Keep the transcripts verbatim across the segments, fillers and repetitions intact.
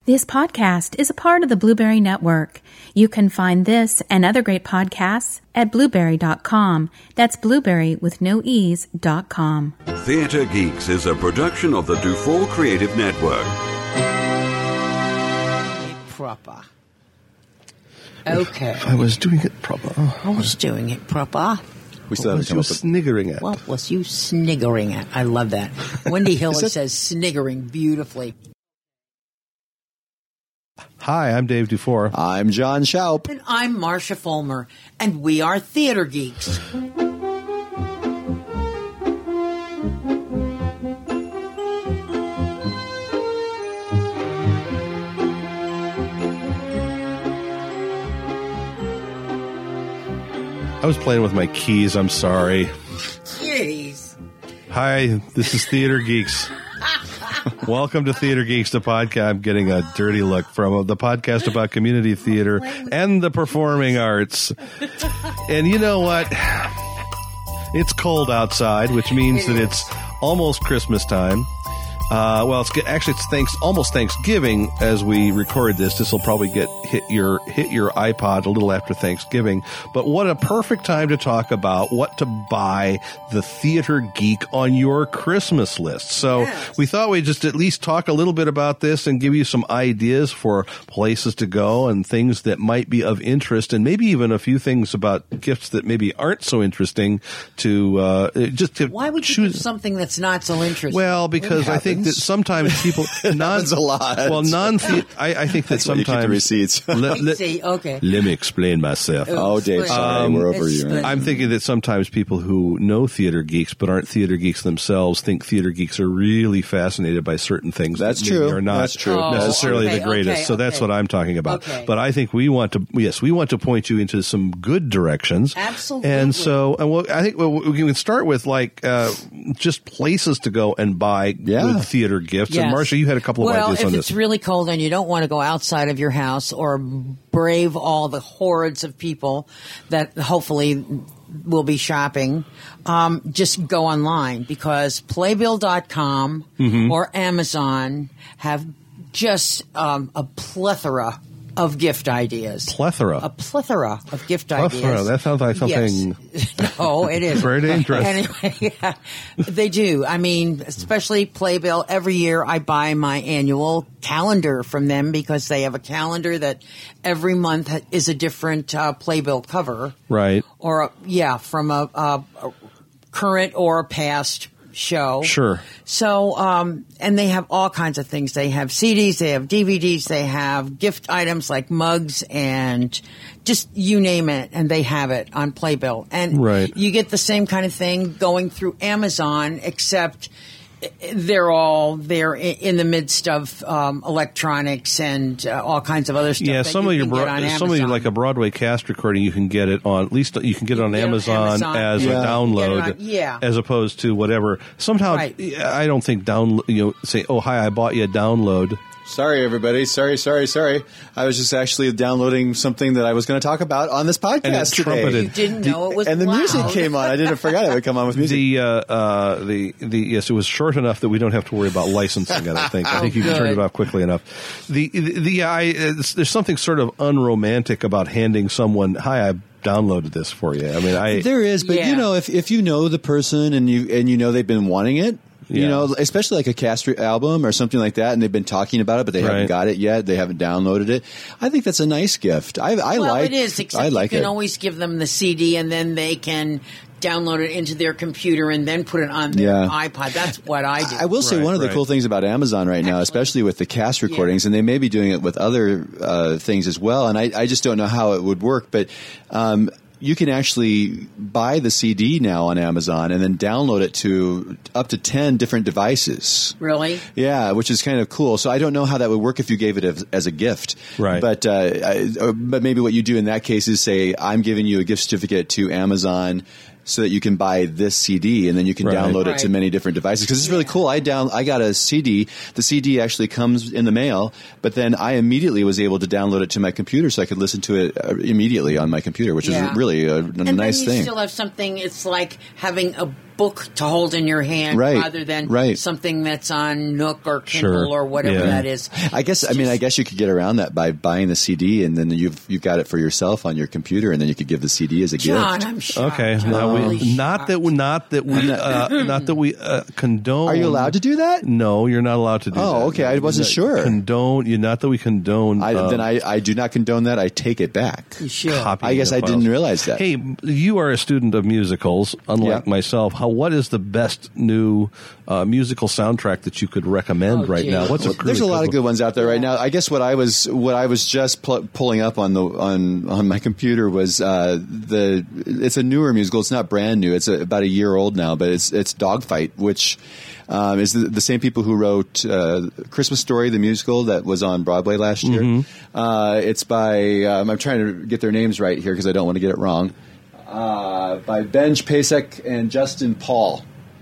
This podcast is a part of the Blueberry Network. You can find this and other great podcasts at blueberry dot com. That's blueberry with no e's dot com. Theatre Geeks is a production of the Dufour Creative Network. Proper. Okay. If I was doing it proper. I was doing it proper. We still what was you sniggering at? What was you sniggering at? I love that. Wendy Hiller that... says sniggering beautifully. Hi, I'm Dave Dufour. I'm John Schaup. And I'm Marcia Fulmer. And we are Theater Geeks. I was playing with my keys. I'm sorry. Jeez. Hi, this is Theater Geeks. Welcome to Theater Geeks, the podcast. I'm getting a dirty look from the podcast about community theater and the performing arts. And you know what? It's cold outside, which means that it's almost Christmas time. Uh, well, it's actually it's thanks almost Thanksgiving as we record this. This will probably get hit your hit your iPod a little after Thanksgiving. But what a perfect time to talk about what to buy the Theater Geek on your Christmas list. So yes. We thought we'd just at least talk a little bit about this and give you some ideas for places to go and things that might be of interest, and maybe even a few things about gifts that maybe aren't so interesting to uh, just to Why would you choose do something that's not so interesting? Well, because I think that sometimes people non a lot. Well, non. I, I think that That's sometimes you keep the receipts. let, let, See, okay. Let me explain myself. Oh, Dave, sorry, um, we're over you. I'm thinking that sometimes people who know theater geeks but aren't theater geeks themselves think theater geeks are really fascinated by certain things. That's that true. Are not that's true. necessarily oh, okay, the greatest. Okay, so okay. that's what I'm talking about. Okay. But I think we want to. Yes, we want to point you into some good directions. Absolutely. And so, and well, I think well, we can start with like uh, just places to go and buy yeah. good theater gifts. Yes. And Marcia, you had a couple of well, ideas on if this. it's really cold and you don't want to go outside of your house or brave all the hordes of people that hopefully will be shopping, um, just go online, because playbill dot com mm-hmm. or Amazon have just um, a plethora of gift ideas. Plethora. A plethora of gift plethora. ideas. That sounds like something. Yes. No, it is. Very dangerous. Anyway, yeah, they do. I mean, especially Playbill. Every year I buy my annual calendar from them, because they have a calendar that every month is a different uh, Playbill cover. Right. Or, a, yeah, from a, a, a current or a past show. Sure. So, um, and they have all kinds of things. They have C Ds, they have D V Ds, they have gift items like mugs and just you name it, and they have it on Playbill. And right. you get the same kind of thing going through Amazon, except they're all they're in the midst of um, electronics and uh, all kinds of other stuff. Yeah, that some you of your can get bro- on some of your, Amazon. like a Broadway cast recording, you can get it on at least you can get it on, get Amazon, it on Amazon as yeah. a download, on, yeah. as opposed to whatever. Somehow, Right. I don't think download. You know, say, oh hi, I bought you a download. Sorry, everybody. Sorry, sorry, sorry. I was just actually downloading something that I was going to talk about on this podcast And it today. trumpeted. You didn't know it was and the loud. music came on. I didn't forget it would come on with music. The uh, uh, the the yes, it was short enough that we don't have to worry about licensing. I don't think. I think you can turn it off quickly enough. The the, the I, there's something sort of unromantic about handing someone, hi, I downloaded this for you. I mean, I there is, but Yeah. you know, if if you know the person and you and you know they've been wanting it. You Yeah. know, especially like a cast album or something like that, and they've been talking about it, but they Right. haven't got it yet. They haven't downloaded it. I think that's a nice gift. I, I well, like. it is. Except I like you can it. always give them the C D, and then they can download it into their computer and then put it on their Yeah. iPod. That's what I do. I will say Right, one of the right. cool things about Amazon right now, Excellent. especially with the cast recordings, and they may be doing it with other uh, things as well, and I, I just don't know how it would work, but um, you can actually buy the C D now on Amazon and then download it to up to ten different devices. Really? Yeah, which is kind of cool. So I don't know how that would work if you gave it as, as a gift. Right. But, uh, I, uh, but maybe what you do in that case is say, I'm giving you a gift certificate to Amazon so that you can buy this C D and then you can Right. download it Right. to many different devices. Because it's really cool. I down, I got a C D. The C D actually comes in the mail, but then I immediately was able to download it to my computer so I could listen to it immediately on my computer, which Yeah. is really a, a And nice then you thing. still have something. It's like having a book to hold in your hand Right, rather than right. something that's on Nook or Kindle Sure. or whatever Yeah. that is. I guess I mean I guess you could get around that by buying the C D, and then you've you've got it for yourself on your computer, and then you could give the C D as a John, gift. I'm shocked. Okay, I'm now really we, not shocked. that we, not that we, uh, not that we uh, condone. Are you allowed to do that? No, you're not allowed to do Oh, that. okay, I wasn't Not sure. Condone. You not that we condone. I, uh, then I, I do not condone that. I take it back. You should. copying I guess of I files. didn't realize that. Hey, you are a student of musicals, unlike Yeah. myself. How? What is the best new uh, musical soundtrack that you could recommend Oh, right gee. now? What's a Well, there's a really lot of one? good ones out there right now. I guess what I was what I was just pl- pulling up on the on on my computer was uh, the it's a newer musical. It's not brand new. It's a, about a year old now, but it's it's Dogfight, which um, is the, the same people who wrote uh, Christmas Story, the musical that was on Broadway last year. Mm-hmm. Uh, it's by um, I'm trying to get their names right here because I don't want to get it wrong. Uh, by Benj Pasek and Justin Paul.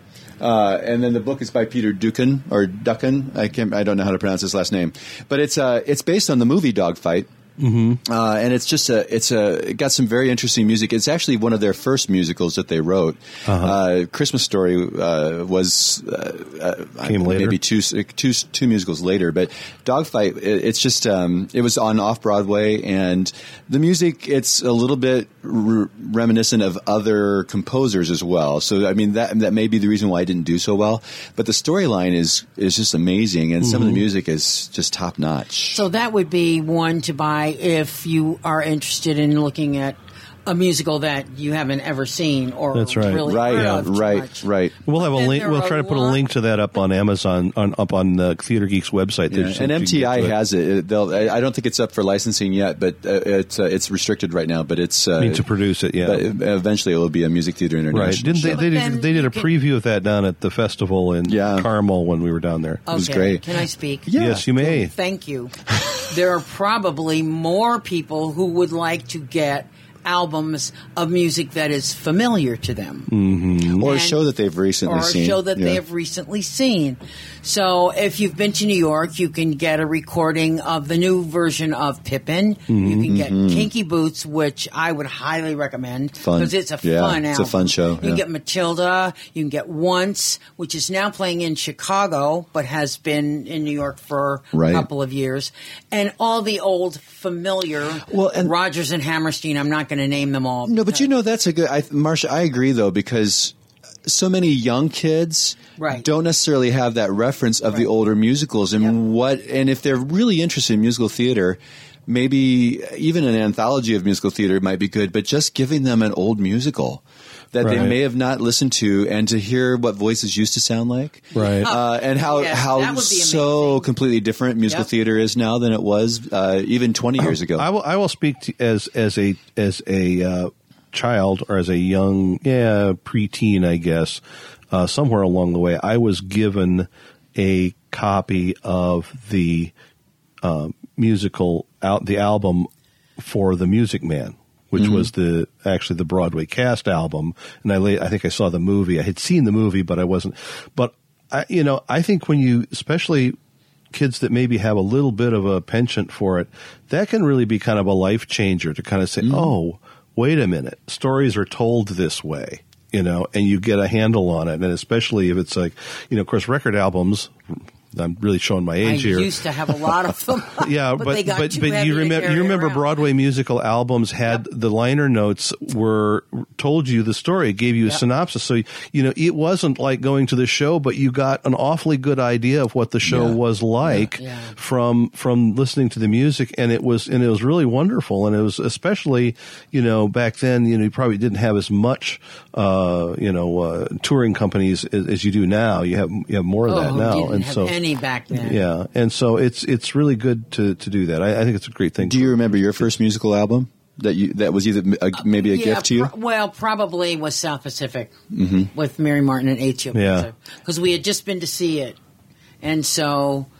Uh, and then the book is by Peter Dukan or Dukan. I can't. I don't know how to pronounce his last name, but it's uh, it's based on the movie Dogfight. Mm-hmm. Uh, and it's just a, it's a, it got some very interesting music. It's actually one of their first musicals that they wrote. Uh-huh. Uh, Christmas Story, uh, was, uh, uh, Came later. maybe two, two, two musicals later, but Dogfight, it, it's just, um, it was on off-Broadway, and the music, it's a little bit r- reminiscent of other composers as well. So, I mean, that, that may be the reason why I didn't do so well, but the storyline is, is just amazing, and mm-hmm. some of the music is just top-notch. So that would be one to buy if you are interested in looking at a musical that you haven't ever seen or That's right. really Right, heard of too right, much. right. We'll have a Then link. there We'll are try to put a lot- link to that up on Amazon, on up on uh, Theater Geeks website. Yeah, so and you M can T I get to it. has it. It- They'll, I I don't think it's up for licensing yet, but uh, it's uh, it's restricted right now. But it's uh, I mean, to produce it, yeah. But eventually, it will be a Music Theater International. Right? Didn't they? But They then did, they did you a can- preview of that down at the festival in Yeah. Carmel when we were down there. Okay. was great. Can I speak? Yeah. Yes, you may. Thank you. There are probably more people who would like to get albums of music that is familiar to them. Mm-hmm. Or a And- show that they've recently or a seen. show that Yeah. they have recently seen. So if you've been to New York, you can get a recording of the new version of Pippin. Mm-hmm. You can get Kinky Boots, which I would highly recommend Fun. because it's a Yeah, fun it's a album. fun show, You can yeah. get Matilda. You can get Once, which is now playing in Chicago, but has been in New York for Right. a couple of years, and all the old familiar Well, and- Rodgers and Hammerstein. I'm not going to name them all. No, but you know that's a good. I, Marsha, I agree though, because so many young kids Right. don't necessarily have that reference of the Right. older musicals, and Yep. what and if they're really interested in musical theater. Maybe even an anthology of musical theater might be good, but just giving them an old musical that Right. they may have not listened to, and to hear what voices used to sound like, Right. Uh, and how Yes, that how would be so amazing. completely different musical Yep. theater is now than it was uh, even twenty years ago. I will. I will speak to, as as a as a uh, child or as a young yeah preteen, I guess. Uh, somewhere along the way, I was given a copy of the uh, musical out the album for The Music Man, which Mm-hmm. was the actually the Broadway cast album. And I lay, I think I saw the movie. I had seen the movie, but I wasn't. But I, you know, I think when you, especially kids that maybe have a little bit of a penchant for it, that can really be kind of a life changer to kind of say, Mm-hmm. oh, wait a minute, stories are told this way. You know, and you get a handle on it, and especially if it's like, you know, of course, record albums. I'm really showing my I age here. used to have a lot of them. Yeah, but but they got but, too but heavy you to remember carry you remember around. Broadway musical albums had the liner notes were told you the story, gave you a Yep. synopsis. So you know it wasn't like going to the show, but you got an awfully good idea of what the show Yeah. was like Yeah. from from listening to the music, and it was and it was really wonderful. And it was especially you know back then you know you probably didn't have as much uh, you know uh, touring companies as, as you do now. You have you have more of Oh, that now, didn't and have so any back then. yeah. Yeah, and so it's it's really good to, to do that. I, I think it's a great thing. Do you remember your first musical album that you that was either a, maybe a Yeah, gift to you? pro- well, probably was South Pacific with Mary Martin and Ezio. Yeah. Because we had just been to see it. And so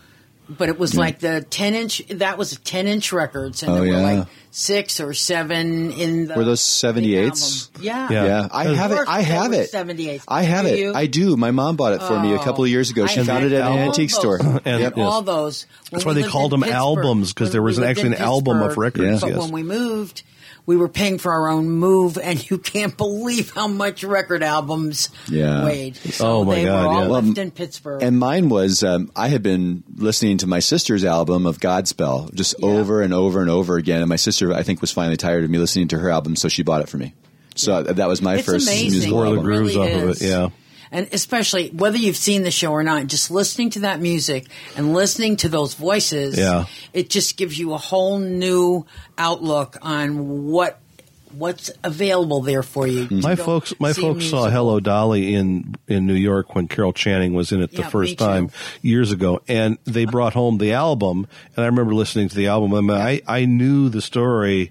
but it was Yeah. like the ten inch. That was ten inch records, and Oh, there were yeah. like six or seven in the. Were those big seventy-eights? album. Yeah, Yeah. Yeah, I have it. I have it. seventy-eights. I have Do it. you? I do. My mom bought it for me a couple of years ago. She I found had it at an all antique those. store. And- And yes. all those. When That's why we they lived called in them Pittsburgh- albums, 'cause when there was we an- lived actually in an album of Pittsburgh, records, But yes. when we moved, we were paying for our own move, and you can't believe how much record albums Yeah. weighed. So Oh, my they God, were all yeah. left Well, in Pittsburgh. And mine was, um, I had been listening to my sister's album of Godspell just Yeah. over and over and over again. And my sister, I think, was finally tired of me listening to her album, so she bought it for me. So that was my it's first amazing. musical Or the It album. grooves really off of is. it, yeah. And especially whether you've seen the show or not, just listening to that music and listening to those voices, Yeah. it just gives you a whole new outlook on what what's available there for you. to My go folks, my see a folks saw musical. Hello Dolly in in New York when Carol Channing was in it the Yeah, me first too. time years ago, and they brought home the album. And I remember listening to the album. I mean, I, I knew the story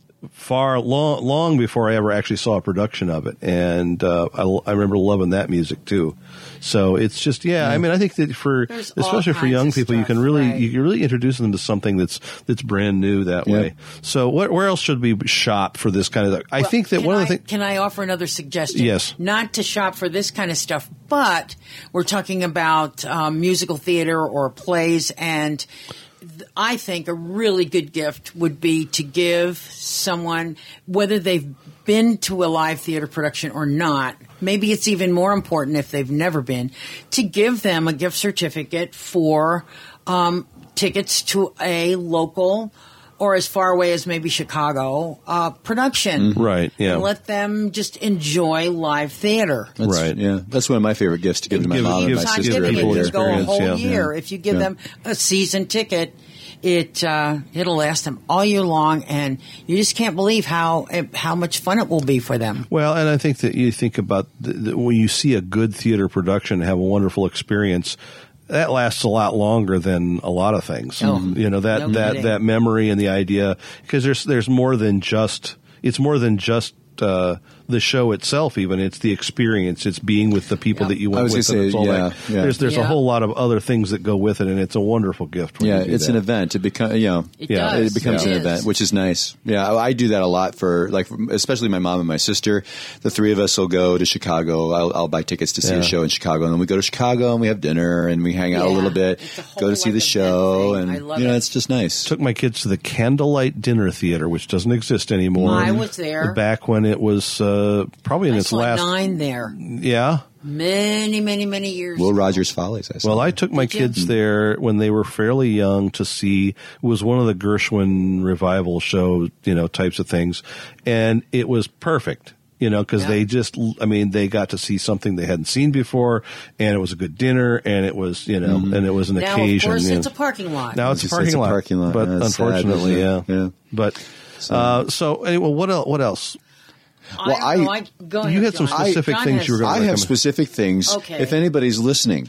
far long long before I ever actually saw a production of it, and uh, I, I remember loving that music too. So it's just yeah. I mean, I think that for There's all especially for kinds young of people, you stuff, can really right. you can really introduce them to something that's that's brand new that Yeah. way. So what, where else should we shop for this kind of? I Well, think that can one of I- the things. Can I offer another suggestion? Yes. Not to shop for this kind of stuff, but we're talking about um, musical theater or plays, and th- I think a really good gift would be to give someone, whether they've been to a live theater production or not, maybe it's even more important if they've never been, to give them a gift certificate for um, tickets to a local or as far away as maybe Chicago uh, production. Right, yeah. And let them just enjoy live theater. That's, Right. Yeah, that's one of my favorite gifts to give to my Give- mom and give- my Time sister give giving, every people it year. can go a experience, whole yeah. year. Yeah. If you give Yeah. them a season ticket, it uh, it'll last them all year long, and you just can't believe how how much fun it will be for them. Well, and I think that you think about the, the, when you see a good theater production have a wonderful experience, that lasts a lot longer than a lot of things. Oh, you know, that, no that, kidding. that memory and the idea, because there's, there's more than just, it's more than just, uh, the show itself, even it's the experience. It's being with the people Yeah. that you I went was with. gonna and it's say, all yeah, that. yeah. There's there's a Yeah. whole lot of other things that go with it, and it's a wonderful gift. When Yeah, you do it's that. an event. It become you know, It Yeah, does. it becomes It an is. event, which is nice. Yeah, I, I do that a lot for like, especially my mom and my sister. The three of us will go to Chicago. I'll, I'll buy tickets to see Yeah. a show in Chicago, and then we go to Chicago and we have dinner and we hang out a Yeah. little bit. It's a whole, Go to see like, the show, event thing. and I love you know, it. it's just nice. Took my kids to the Candlelight Dinner Theater, which doesn't exist anymore. I was there. back when it was uh, probably in I its saw last. nine there Yeah. many, many, many years. Will ago. Rogers Follies. I saw. Well, I took my Did you? kids there when they were fairly young to see. It was one of the Gershwin revival show, you know, types of things, and it was perfect. You know, because Yeah. they just, I mean, they got to see something they hadn't seen before, and it was a good dinner, and it was, you know, and it was an Now, occasion. of course, you it's a know. parking lot. Now it's, It's a just- parking it's a lot, parking lot. but That's sad, unfortunately, isn't yeah. it? Yeah. But uh, so anyway, what else? What else? Well, I, don't know, I- I go You ahead, had some John. specific John things has- you were gonna I have recommend. specific things. Okay. If anybody's listening,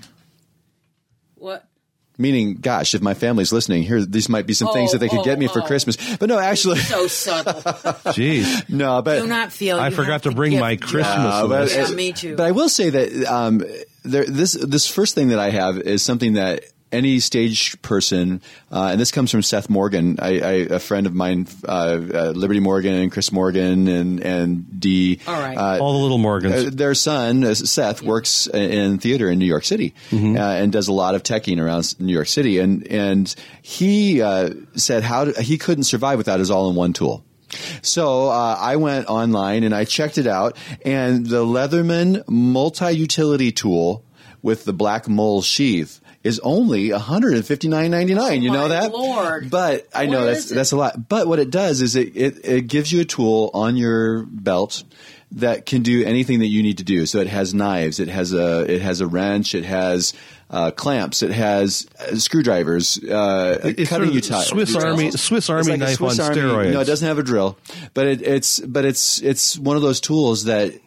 What? meaning, gosh, if my family's listening, here these might be some things Oh, that they could oh, get me for oh. Christmas. But no, actually, So subtle. Jeez. no. But Do not feel. I you forgot have to bring gift my John. Christmas Uh, but list. Yeah, it- me too. But I will say that um, there, this this first thing that I have is something that any stage person, uh, and this comes from Seth Morgan, I, I, a friend of mine, uh, uh, Liberty Morgan and Chris Morgan and and Dee. All right. Uh, All the little Morgans. uh, their son, uh, Seth, works in theater in New York City Mm-hmm. uh, and does a lot of teching around New York City. And and he uh, said how to, he couldn't survive without his all-in-one tool. So uh, I went online and I checked it out, and the Leatherman multi-utility tool with the black mole sheath is only one hundred fifty-nine ninety-nine. Oh, You know my that? Lord. But I know What that's is it? that's a lot. But what it does is it, it it gives you a tool on your belt that can do anything that you need to do. So it has knives, it has a it has a wrench, it has uh, clamps, it has uh, screwdrivers, uh, It's sort cutting of utensils. Swiss Army Swiss It's Army like a knife Swiss on Army- steroids. No, it doesn't have a drill, but it, it's but it's it's one of those tools that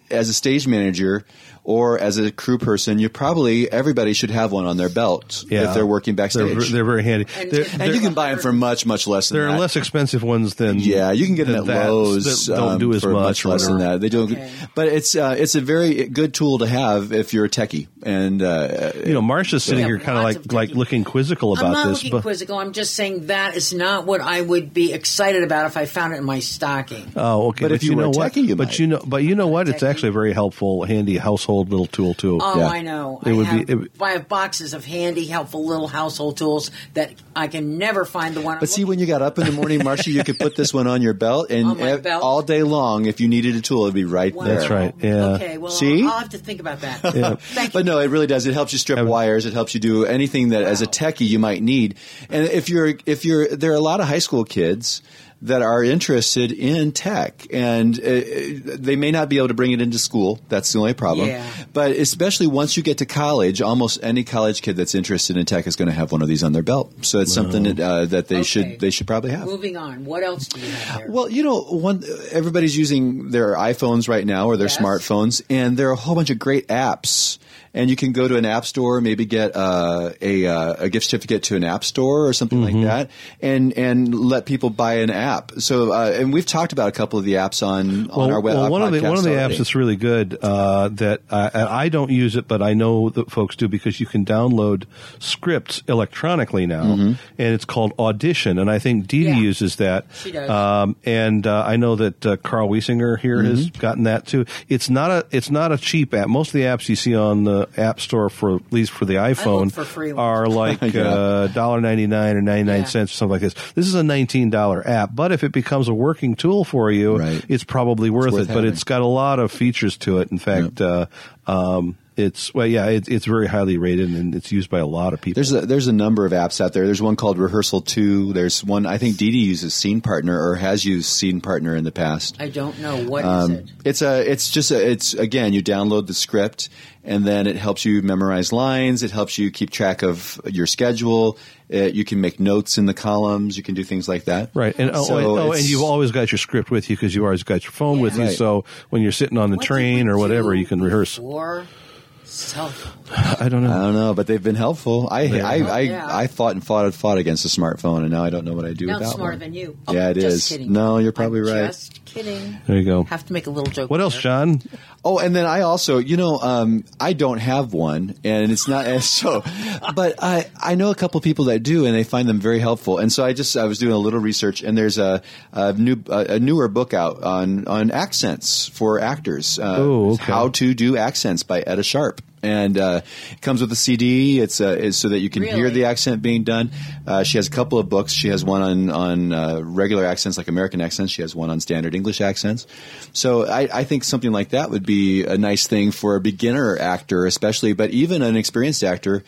as a stage manager or as a crew person, you probably everybody should have one on their belt Yeah. if they're working They're, backstage. they're very handy. And- They're- and and you can buy them for much, much less than There that. are less expensive ones than Yeah, you can get them than at that Lowe's. that don't um, do as for much or less than whatever. that. They do, Okay. but it's uh, it's a very good tool to have if you're a techie. And uh, You know, Marcia's sitting Yeah, here kind of lots like of like techie- looking quizzical about I'm not this, looking but quizzical. I'm just saying that is not what I would be excited about if I found it in my stocking. oh, okay. But if you you were know a what? techie, you but might. you know, but you know what? It's Techie. actually a very helpful, handy household little tool too. Oh, Yeah. I know. It I, would be- have, it would- I have boxes of handy, helpful little household tools that I can never find the one. But see, when you got up in the morning, Marcia, you could put this one on your belt, and On my ev- belt? all day long, if you needed a tool, it'd be right Wow. there. That's right, yeah. Okay. Well, See? I'll, I'll have to think about that. Yeah. Thank you. But no, it really does. It helps you strip Yeah. wires. It helps you do anything that, as a Wow. techie, you might need. And if you're, if you're, there are a lot of high school kids that are interested in tech, and uh, they may not be able to bring it into school. That's the only problem. Yeah. But especially once you get to college, almost any college kid that's interested in tech is going to have one of these on their belt. So it's something that, uh, that they Okay. should they should probably have. Moving on. What else do you have there? Well, you know, one everybody's using their iPhones right now or their Yes. smartphones, and there are a whole bunch of great apps. And you can go to an app store, maybe get uh, a uh, a gift certificate to an app store or something Mm-hmm. like that, and and let people buy an app. So, uh, and we've talked about a couple of the apps on on our web. well, one of the one of the podcast apps already. that's really good uh, that I, and I don't use it, but I know that folks do because you can download scripts electronically now, Mm-hmm. and it's called Audition, and I think Dee Dee Yeah. uses that. She does. Um, and uh, I know that uh, Carl Wiesinger here has Mm-hmm. gotten that too. It's not a it's not a cheap app. Most of the apps you see on the App Store, for at least for the iPhone, for free ones. are like Yeah. uh, one dollar ninety-nine or ninety-nine Yeah. cents or something like this. This is a nineteen dollar app, but if it becomes a working tool for you, Right. it's probably worth, worth it. But having. it's got a lot of features to it. In fact, uh, um, it's well, yeah, it, it's very highly rated and it's used by a lot of people. There's a there's a number of apps out there. There's one called Rehearsal two. There's one I think Dee Dee uses Scene Partner or has used Scene Partner in the past. I don't know. What is Um, it? it's a, it's just a, it's again, you download the script and then it helps you memorize lines. It helps you keep track of your schedule. Uh, you can make notes in the columns. You can do things like that. Right, and oh, So and, oh, and it's- you've always got your script with you because you always got your phone with you. Right. So when you're sitting on the What did train we or whatever, do you can rehearse. Or self. I don't know. I don't know, but they've been helpful. I I, I, yeah. I fought and fought and fought against a smartphone, and now I don't know what I do Now I'm without smarter one. than you. Yeah, Oh, it just is. Kidding. No, you're probably I'm right. Just kidding. There you go. Have to make a little joke. What else, there. John? Oh, and then I also, you know, um, I don't have one, and it's not and so, but I I know a couple people that do, and they find them very helpful. And so I just I was doing a little research, and there's a, a new a, a newer book out on on accents for actors. Uh, Oh, okay. How to do accents by Etta Sharp. And uh, it comes with a C D. It's, uh, it's so that you can hear Really? the accent being done. Uh, she has a couple of books. She has one on on uh, regular accents, like American accents. She has one on standard English accents. So I, I think something like that would be a nice thing for a beginner actor, especially, but even an experienced actor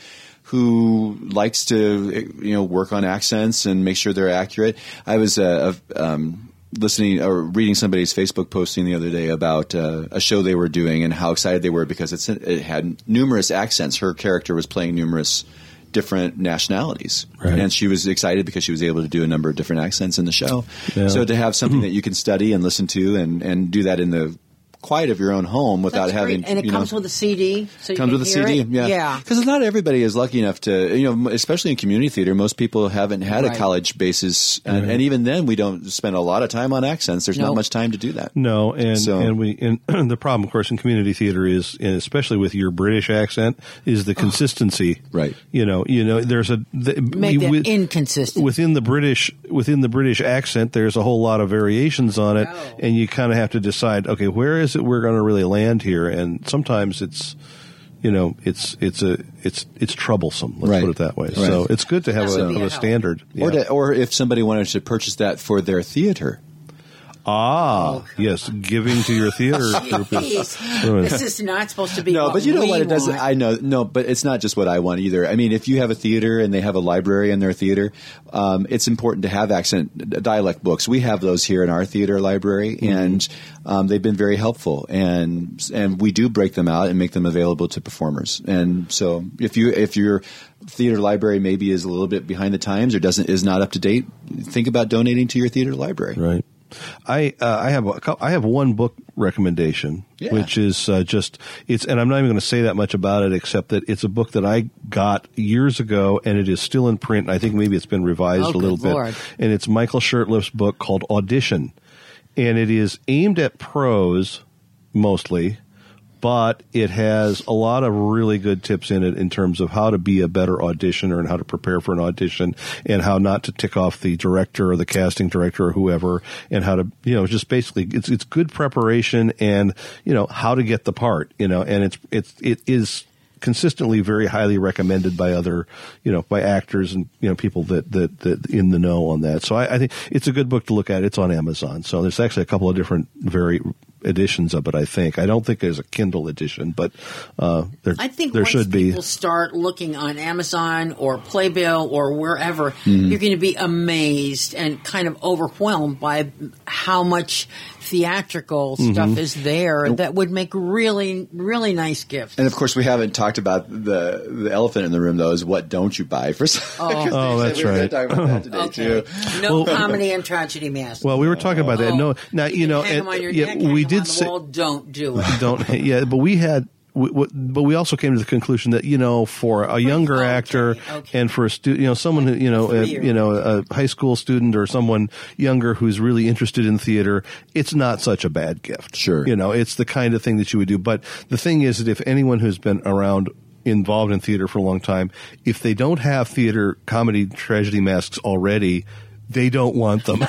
who likes to you know work on accents and make sure they're accurate. I was uh, um, listening or reading somebody's Facebook posting the other day about uh, a show they were doing and how excited they were because it's, it had numerous accents. Her character was playing numerous different nationalities, Right. and she was excited because she was able to do a number of different accents in the show. Yeah. So to have something that you can study and listen to and, and do that in the quiet of your own home without That's having great. And it you comes know, with a C D. So you comes can with a hear C D, it? yeah, Yeah. Because not everybody is lucky enough to, you know, especially in community theater. Most people haven't had Right. a college basis, and, and even then, we don't spend a lot of time on accents. There's not Nope. much time to do that. No, and So- and we and the problem, of course, in community theater is, and especially with your British accent, is the consistency. Right. You know, you know, there's a the, Make them with- inconsistent. within the British within the British accent. There's a whole lot of variations on it, Oh. and you kind of have to decide, okay, where is it we're going to really land here? And sometimes it's. You know, it's it's a it's it's troublesome. Let's Right. put it that way. Right. So it's good to have That a, would be have a a help. standard. Or, Yeah. to, or if somebody wanted to purchase that for their theater. Ah, yes, giving to your theater group is. Jeez. This is not supposed to be. No, what but you know we what it doesn't. want. I know, no, but it's not just what I want either. I mean, if you have a theater and they have a library in their theater, um, it's important to have accent dialect books. We have those here in our theater library, Mm-hmm. and um, they've been very helpful. And and we do break them out and make them available to performers. And so, if you if your theater library maybe is a little bit behind the times or doesn't is not up to date, think about donating to your theater library. Right. I uh, I have a, cou- I have one book recommendation, Yeah. which is uh, just it's, and I'm not even going to say that much about it, except that it's a book that I got years ago, and it is still in print. I think maybe it's been revised Oh, a little good Lord. bit, and it's Michael Shurtleff's book called Audition, and it is aimed at pros mostly. But it has a lot of really good tips in it in terms of how to be a better auditioner and how to prepare for an audition and how not to tick off the director or the casting director or whoever, and how to, you know, just basically it's it's good preparation and, you know, how to get the part, you know, and it's it's it is consistently very highly recommended by other, you know, by actors and, you know, people that, that, that in the know on that. So I, I think it's a good book to look at. It's on Amazon. So there's actually a couple of different very editions of it, I think. I don't think there's a Kindle edition, but uh, there, I think there once should be. people start looking on Amazon or Playbill or wherever, you're going to be amazed and kind of overwhelmed by how much theatrical stuff is there that would make really, really nice gifts. And of course, we haven't talked about the the elephant in the room, though, is what don't you buy for? Oh. Oh, that's we were right. going to talk about that today, Okay. too. No comedy and tragedy mask. Well, we were talking about that. Oh. No, now you know, hang and, them on your yeah, neck, hang we them did on the say wall, don't do it. don't. Yeah, but we had. We, we, but we also came to the conclusion that, you know, for a younger okay, actor okay. and for a student, you know, someone who, you know, a, Three-year-old. you know, a high school student or someone younger who's really interested in theater, it's not such a bad gift. Sure. You know, it's the kind of thing that you would do. But the thing is that if anyone who's been around involved in theater for a long time, if they don't have theater comedy tragedy masks already, they don't want them.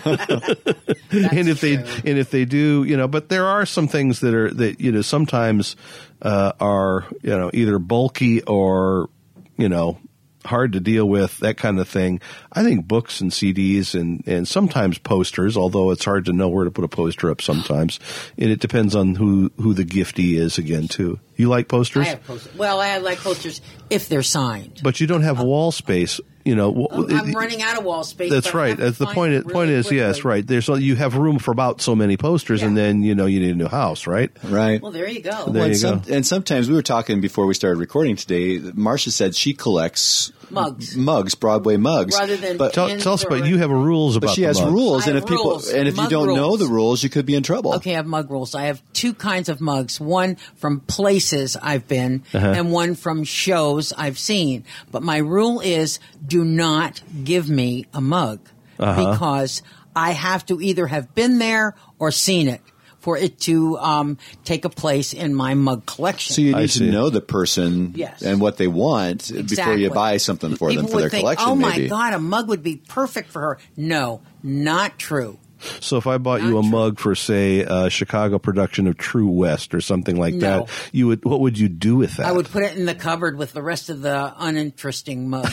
and if they true. and if they do, you know, but there are some things that are that, you know, sometimes uh, are, you know, either bulky or, you know, hard to deal with, that kind of thing. I think books and C Ds and, and sometimes posters, although it's hard to know where to put a poster up sometimes. And it depends on who, who the giftee is again, too. You like posters? I have posters. Well, I like posters if they're signed. But you don't have wall space. You know, Oh, I'm running out of wall space. That's but I right. have to That's the find point. it The point really is, yes, quickly. right. There's so you have room for about so many posters, and Yeah. then, you know, you need a new house, right? Right. Well, there you go. There Well, and, you some, go. and sometimes we were talking before we started recording today. Marcia said she collects Mugs. mugs, Broadway mugs. Rather than but, Tell, Pins tell us or- about you have rules about but she the has mugs. rules, I and have if people rules. and if you Mug don't know rules. the rules, you could be in trouble. Okay, I have mug rules. I have two kinds of mugs. One from places I've been Uh-huh. and one from shows I've seen. But my rule is do not give me a mug Uh-huh. because I have to either have been there or seen it for it to um, take a place in my mug collection. So you I need see. to know the person Yes. and what they want before Exactly. you buy something for People them for would their think, collection. oh maybe. my God, a mug would be perfect for her. No, not true. So if I bought you Not a true. mug for, say, a Chicago production of True West or something like No. that, you would. What would you do with that? I would put it in the cupboard with the rest of the uninteresting mugs.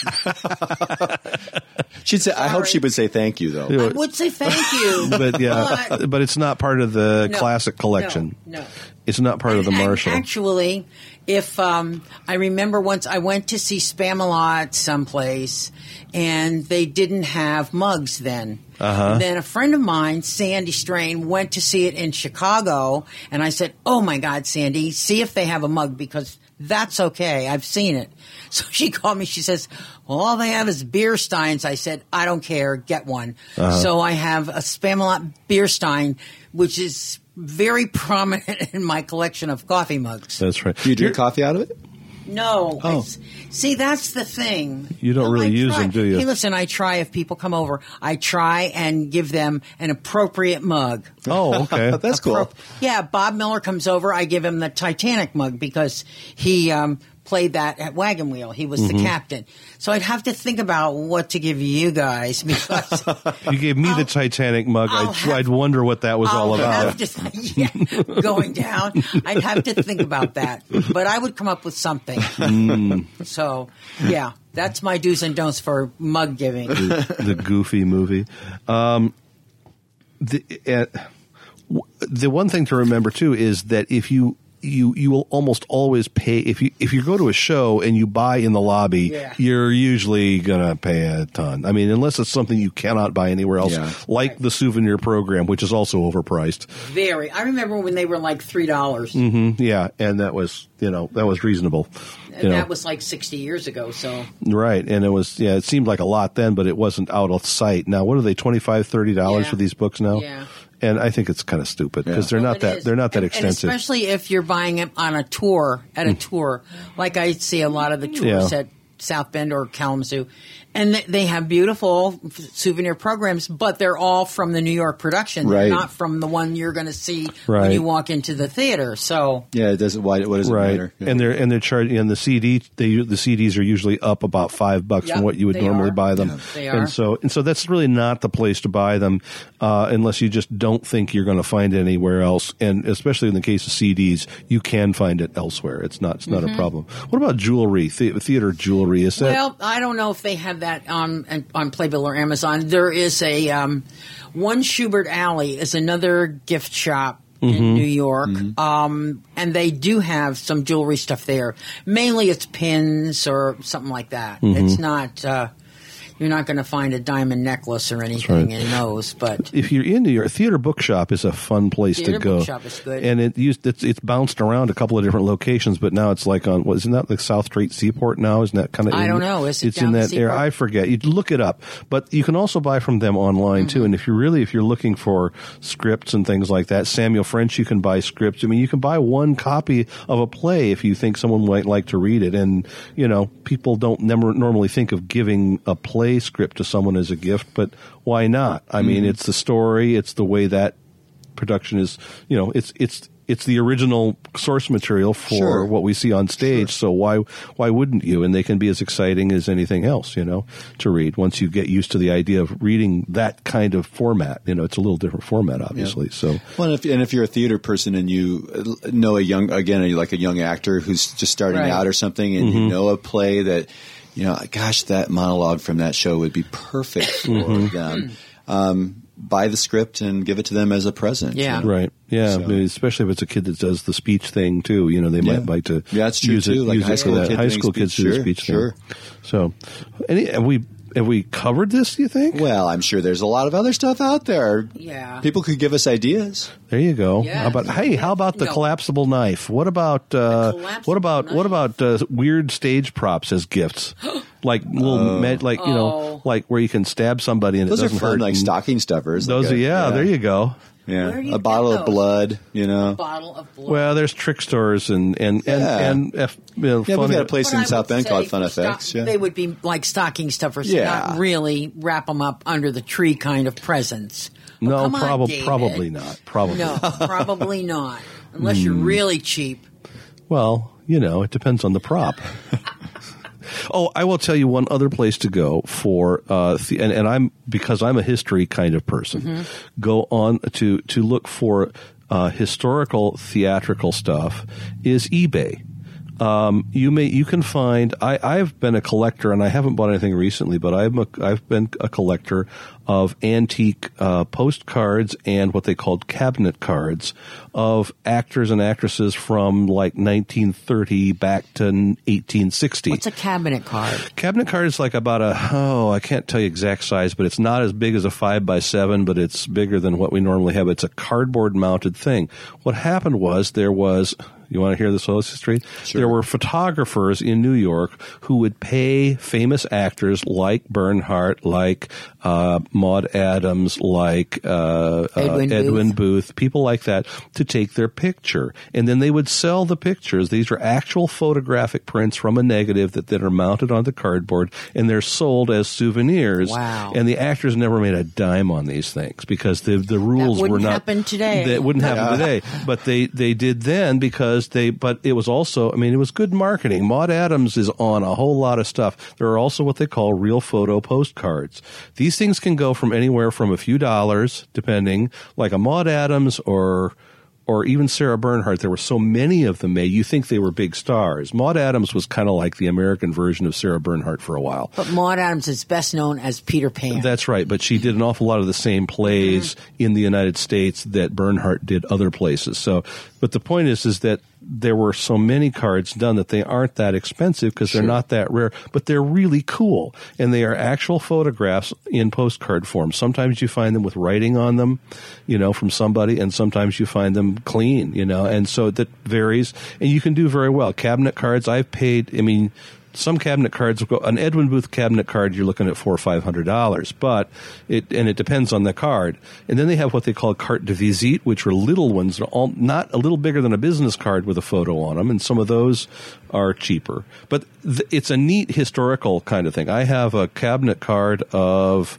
She'd say, I hope Sorry. she would say thank you, though. I would say thank you. But yeah, But- but it's not part of the No, classic collection. No, no. It's not part of the And- and Marshall. Actually, if um, I remember once I went to see Spamalot someplace, and they didn't have mugs then. Uh-huh. Then a friend of mine, Sandy Strain, went to see it in Chicago, and I said, "Oh my God, Sandy, see if they have a mug because that's okay. I've seen it." So she called me. She says, "Well, all they have is beer steins." I said, "I don't care. Get one." Uh-huh. So I have a Spamalot beer stein, which is very prominent in my collection of coffee mugs. That's right. Do you drink You're- coffee out of it? No. Oh. it's- See, that's the thing. You don't No, really I use try. them, do you? Hey, listen, I try if people come over. I try and give them an appropriate mug. Oh, okay. That's cool. Appro- Yeah, Bob Miller comes over. I give him the Titanic mug because he um, played that at Wagon Wheel. He was Mm-hmm. the captain. So I'd have to think about what to give you guys because You gave me the I'll- Titanic mug. I'll I'd, have- I'd wonder what that was I'll all about. have to, yeah, going down. I'd have to think about that, but I would come up with something. Mm. So, yeah, that's my do's and don'ts for mug giving. the, the Goofy movie. Um, the uh, w- the one thing to remember too is that if you you you will almost always pay if you if you go to a show and you buy in the lobby, Yeah. you're usually gonna pay a ton. I mean, unless it's something you cannot buy anywhere else, Yeah. like Right. the souvenir program, which is also overpriced. Very. I remember when they were like three dollars. Mm, yeah, and that was you know that was reasonable. And You know. that was like sixty years ago. So Right, and it was yeah, it seemed like a lot then, but it wasn't out of sight. Now, what are they, twenty-five, thirty dollars Yeah. for these books now? Yeah. And I think it's kind of stupid because Yeah. they're Well, not it that is. they're not that And- extensive. And especially if you're buying it on a tour, at a tour. Like I see a lot of the tours Yeah. at South Bend or Kalamazoo. And th- they have beautiful f- souvenir programs, but they're all from the New York production. They're Right. not from the one you're going to see Right. when you walk into the theater. So Yeah, it doesn't. Why? What does it Right, matter? Yeah. and they're and they're charging, and the C D they the C Ds are usually up about five bucks Yep, from what you would they normally are. buy them. Yeah, they are. And so and so that's really not the place to buy them uh, unless you just don't think you're going to find it anywhere else. And especially in the case of C Ds, you can find it elsewhere. It's not it's not a problem. What about jewelry? The, theater jewelry is that? Well, I don't know if they have that on on Playbill or Amazon. There is a um, One Schubert Alley is another gift shop Mm-hmm. in New York, um, and they do have some jewelry stuff there. Mainly, it's pins or something like that. Mm-hmm. It's not. Uh, You're not going to find a diamond necklace or anything right. in those, but If you're in New York, Theater Bookshop is a fun place Theater to go. Bookshop is good. And it used it's, it's bounced around a couple of different locations, but now it's like on what isn't that like South Street Seaport now? Isn't that kind of? I in- don't know. Is it it's down in the that area? Seaport? I forget. You look it up, but you can also buy from them online too. Mm-hmm. And if you're really if you're looking for scripts and things like that, Samuel French, you can buy scripts. I mean, you can buy one copy of a play if you think someone might like to read it. And you know, people don't never normally think of giving a play script to someone as a gift, but why not? I mean, Mm-hmm. it's the story, it's the way that production is, you know, it's it's it's the original source material for Sure. what we see on stage. So why why wouldn't you? And they can be as exciting as anything else, you know, to read. Once you get used to the idea of reading that kind of format, you know, it's a little different format, obviously. So Well, and if, and if you're a theater person and you know a young, again, like a young actor who's just starting Right. out or something, and Mm-hmm. you know a play that, you know, gosh, that monologue from that show would be perfect for Mm-hmm. them. Um, buy the script and give it to them as a present. Yeah. you know? right, yeah, So- I mean, especially if it's a kid that does the speech thing too. You know, they Yeah. might like to Yeah, that's true, use it, too, like use a high it for school that. kid High doing school speech. kids do the Sure, speech sure. thing. So, any, have we have we covered this? Do you think? Well, I'm sure there's a lot of other stuff out there. Yeah. People could give us ideas. There you go. Yeah. How about hey? How about the No. collapsible knife? What about uh, collapsible what about what knife. about uh, weird stage props as gifts? Like little med, like you know, Oh. like where you can stab somebody and Those it are doesn't fun, hurt. like and stocking stuffers. Those like are a- yeah, There you go. Yeah, Where do you a bottle get of those? blood. You know. bottle of blood. Well, there's trick stores and and and Yeah. and, F, you know, Yeah, we've funny- got a place But in I South would Bend called say Fun for stock- Effects. Yeah. They would be like stocking stuffers, Yeah. not really wrap them up under the tree kind of presents. Oh, No, come on, probably David. probably not. Probably No, probably not. Unless you're Hmm. really cheap. Well, you know, it depends on the prop. Oh, I will tell you one other place to go for, uh, the, and, and I'm because I'm a history kind of person. Mm-hmm. Go on to to look for uh, historical theatrical stuff is eBay. Um, you may you can find. I, I've been a collector, and I haven't bought anything recently, but I'm a, I've been a collector of antique uh, postcards and what they called cabinet cards of actors and actresses from like nineteen thirty back to eighteen sixty. What's a cabinet card? Cabinet card is like about a, oh, I can't tell you exact size, but it's not as big as a five by seven, but it's bigger than what we normally have. It's a cardboard mounted thing. What happened was there was, you want to hear this whole history? Sure. There were photographers in New York who would pay famous actors like Bernhardt, like uh, Maud Adams, like uh, Edwin uh, Edwin Booth. Booth, people like that, to take their picture. And then they would sell the pictures. These are actual photographic prints from a negative that, that are mounted on the cardboard, and they're sold as souvenirs. Wow. And the actors never made a dime on these things because the the rules wouldn't were not happen today. That wouldn't happen today. But they, they did then because they but it was also, I mean, it was good marketing. Maud Adams is on a whole lot of stuff. There are also what they call real photo postcards. These things can go from anywhere from a few dollars, depending, like a Maud Adams or or even Sarah Bernhardt. There were so many of them made, you think they were big stars. Maud Adams was kind of like the American version of Sarah Bernhardt for a while. But Maud Adams is best known as Peter Pan. That's right, but she did an awful lot of the same plays in the United States that Bernhardt did other places. So, But the point is, is that there were so many cards done that they aren't that expensive because Sure. they're not that rare, but they're really cool. And they are actual photographs in postcard form. Sometimes you find them with writing on them, you know, from somebody, and sometimes you find them clean, you know, and so that varies. And you can do very well. Cabinet cards, I've paid, I mean, some cabinet cards will go, an Edwin Booth cabinet card, you're looking at four or five hundred dollars, but it, and it depends on the card. And then they have what they call carte de visite, which are little ones, all, not a little bigger than a business card with a photo on them. And some of those are cheaper, but th- it's a neat historical kind of thing. I have a cabinet card of,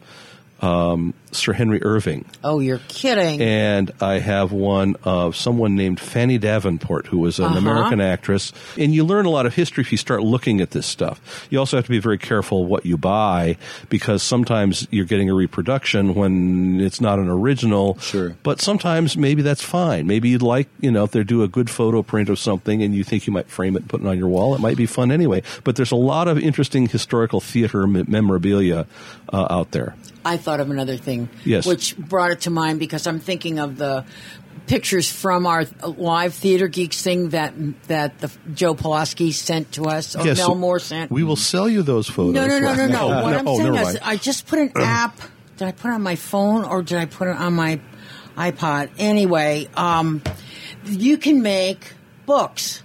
um, Sir Henry Irving. Oh, you're kidding. And I have one of someone named Fanny Davenport, who was an Uh-huh. American actress. And you learn a lot of history if you start looking at this stuff. You also have to be very careful what you buy, because sometimes you're getting a reproduction when it's not an original. Sure. But sometimes maybe that's fine. Maybe you'd like, you know, if they do a good photo print of something and you think you might frame it and put it on your wall, it might be fun anyway. But there's a lot of interesting historical theater memorabilia uh, out there. I thought of another thing, Yes. which brought it to mind because I'm thinking of the pictures from our live Theater Geeks thing that that the, Joe Pulaski sent to us, or Yes, Mel Moore sent. We will sell you those photos. No, no, no, no, no. Oh, What no. I'm Oh, saying never is, mind. I just put an app. Did I put it on my phone or did I put it on my iPod? Anyway, um, you can make books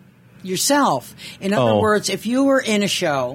yourself. In other Oh. words, if you were in a show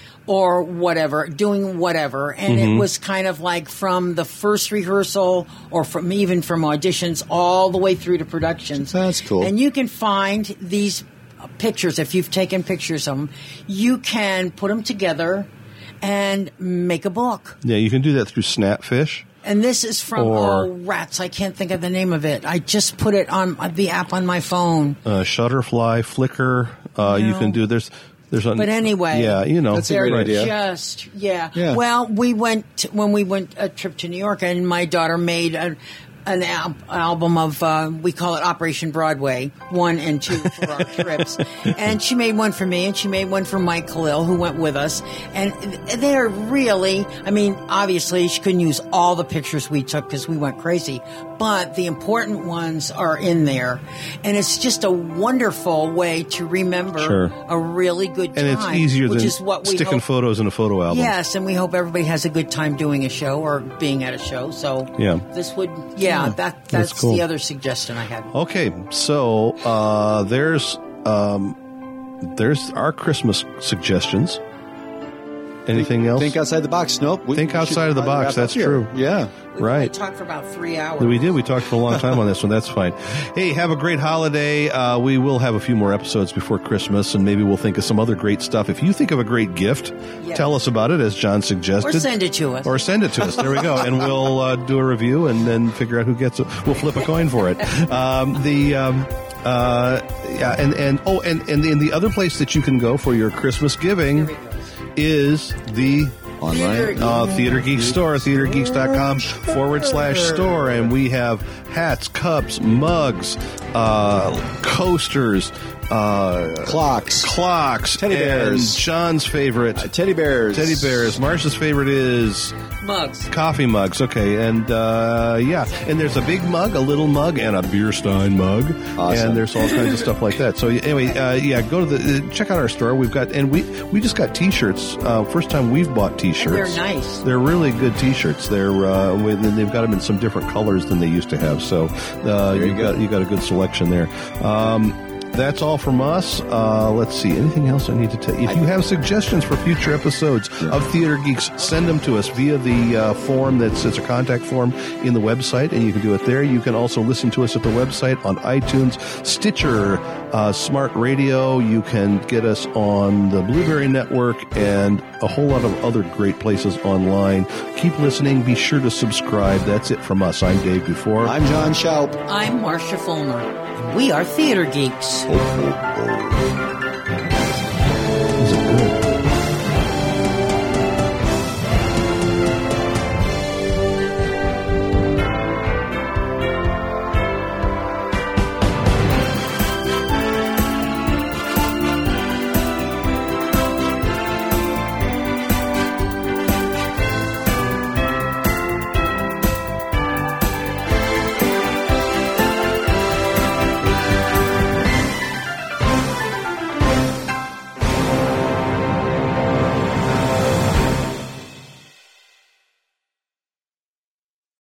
or whatever, doing whatever, and Mm-hmm. it was kind of like from the first rehearsal or from even from auditions all the way through to productions. That's cool. And you can find these pictures, if you've taken pictures of them, you can put them together and make a book. Yeah, you can do that through Snapfish. And this is from, Or- oh, rats, I can't think of the name of it. I just put it on uh, the app on my phone. Uh, Shutterfly, Flickr. Uh, you No. can do there's there's a, But anyway, yeah, you know, That's a they're great idea. just, yeah. Yeah. Well, we went, to, when we went a trip to New York, and my daughter made a, an al- album of, uh, we call it Operation Broadway, one and two for our trips. And she made one for me, and she made one for Mike Khalil, who went with us. And they're really, I mean, obviously she couldn't use all the pictures we took because we went crazy, but the important ones are in there. And it's just a wonderful way to remember Sure. a really good time. and it's easier which than is what we sticking hope. photos in a photo album. Yes, and we hope everybody has a good time doing a show or being at a show. So Yeah. this would, yeah, that That's that's cool. the other suggestion I had. Okay, so uh, there's um, there's our Christmas suggestions. Anything else? Think outside the box. Nope. We- Think we outside should of the probably box. wrap up That's here. true. Yeah. We right. talked for about three hours. We did. We talked for a long time on this one. That's fine. Hey, have a great holiday. Uh, we will have a few more episodes before Christmas, and maybe we'll think of some other great stuff. If you think of a great gift, Yes. tell us about it, as John Or suggested. send it to us. Or send it to us. There we go. And we'll uh, do a review and then figure out who gets it. We'll flip a coin for it. Um, the um, uh, yeah, and and oh, and and the, and the other place that you can go for your Christmas giving There he goes. is the Online. uh, Theater Geek Store, theatergeeks.com forward slash store. And we have hats, cups, mugs, uh, coasters, uh, Clocks. clocks, Teddy bears. and Sean's favorite, Uh, teddy bears. teddy bears. Marcia's favorite is Mugs. coffee mugs. Okay, and uh, yeah, and there's a big mug, a little mug, and a beer stein mug, Awesome. and there's all kinds of stuff like that. So anyway, uh, yeah, go to the uh, check out our store. We've got, and we we just got T-shirts. Uh, first time we've bought T-shirts. And they're nice. They're really good T-shirts. They're uh, with, and they've got them in some different colors than they used to have. So uh, Very you've good. got you got a good selection there. Um, That's all from us. Uh, let's see. Anything else I need to tell you? If you have suggestions for future episodes of Theater Geeks, send them to us via the uh, form that's it's a contact form in the website, and you can do it there. You can also listen to us at the website on iTunes, Stitcher, uh, Smart Radio. You can get us on the Blueberry Network and a whole lot of other great places online. Keep listening. Be sure to subscribe. That's it from us. I'm Dave Dufour. I'm John Schaup. I'm Marcia Fulmer. We are Theater Geeks. Oh, oh, oh.